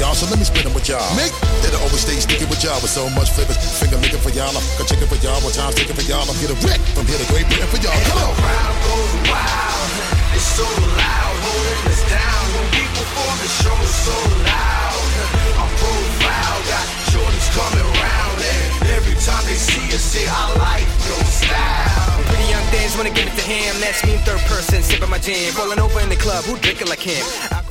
y'all, so let me spin them with y'all. Make that I always stay sticky with y'all with so much flavor. Finger licking for y'all, I'm chicken for y'all, one time sticking for y'all. I'm get a wreck from here to Great Britain for y'all. Come on. The crowd goes wild. It's so loud, holding us down. When we perform, the show is so loud. Our profile got Jordans coming round, and every time they see us, say I like your style. Pretty young things wanna give it to him. That's me in third person, sipping my jam, rolling over in the club. Who drinking like him?